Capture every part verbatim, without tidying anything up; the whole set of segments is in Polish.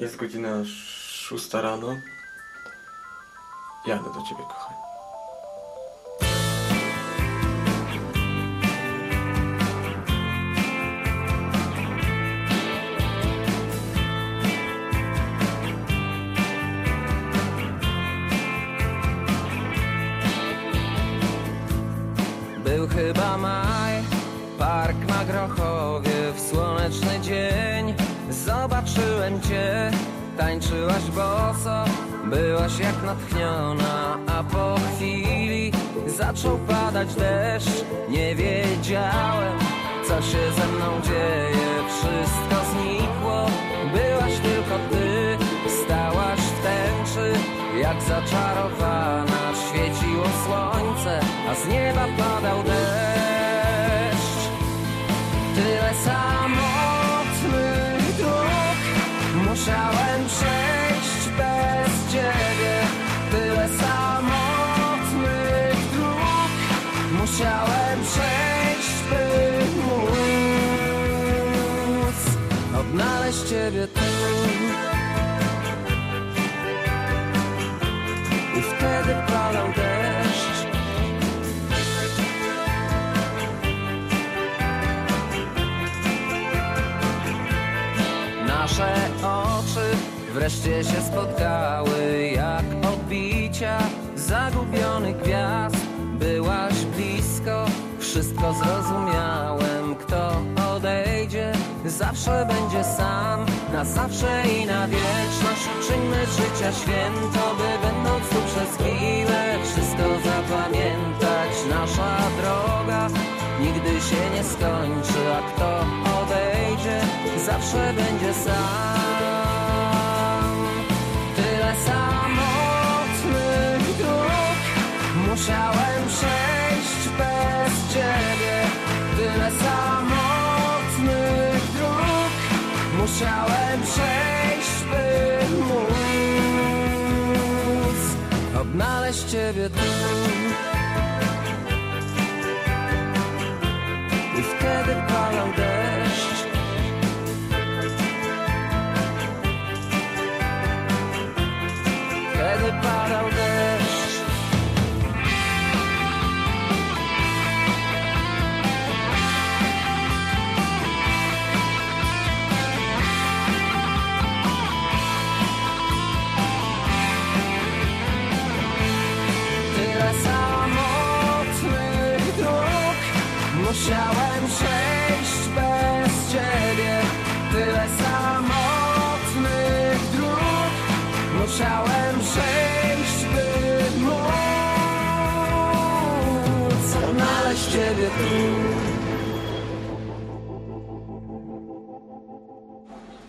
Jest godzina szósta rano. Jadę do ciebie, kochanie. Był chyba maj, park na Grochowie, w słoneczny dzień zobaczyłem cię. Tańczyłaś boso, byłaś jak natchniona, a po chwili zaczął padać deszcz. Nie wiedziałem, co się ze mną dzieje, wszystko znikło, byłaś tylko ty. Stałaś w tęczy, jak zaczarowana, świeciło słońce, a z nieba padał deszcz. Tyle samotnych dróg musiałem przejść bez ciebie. Tyle samotnych dróg musiałem przejść, by móc odnaleźć ciebie tu. I wtedy padał deszcz. Nasze oczy wreszcie się spotkały, jak odbicia zagubionych gwiazd. Byłaś blisko, wszystko zrozumiałem. Kto odejdzie, zawsze będzie sam. Na zawsze i na wieczność uczyńmy z życia święto, by będąc tu przez chwilę wszystko zapamiętać. Nasza droga nigdy się nie skończy, a kto odejdzie, zawsze będzie sam. Tyle samotnych dróg musiałem przejść bez ciebie. Tyle samotnych dróg musiałem przejść, by móc odnaleźć ciebie tu. I wtedy padał deszcz. Wtedy padał deszcz. Tyle samotnych dróg musiałem przejść bez ciebie. Tyle samotnych dróg musiałem przejść, by móc odnaleźć ciebie tu.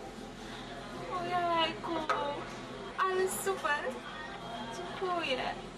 Ojejku, ale super! Dziękuję.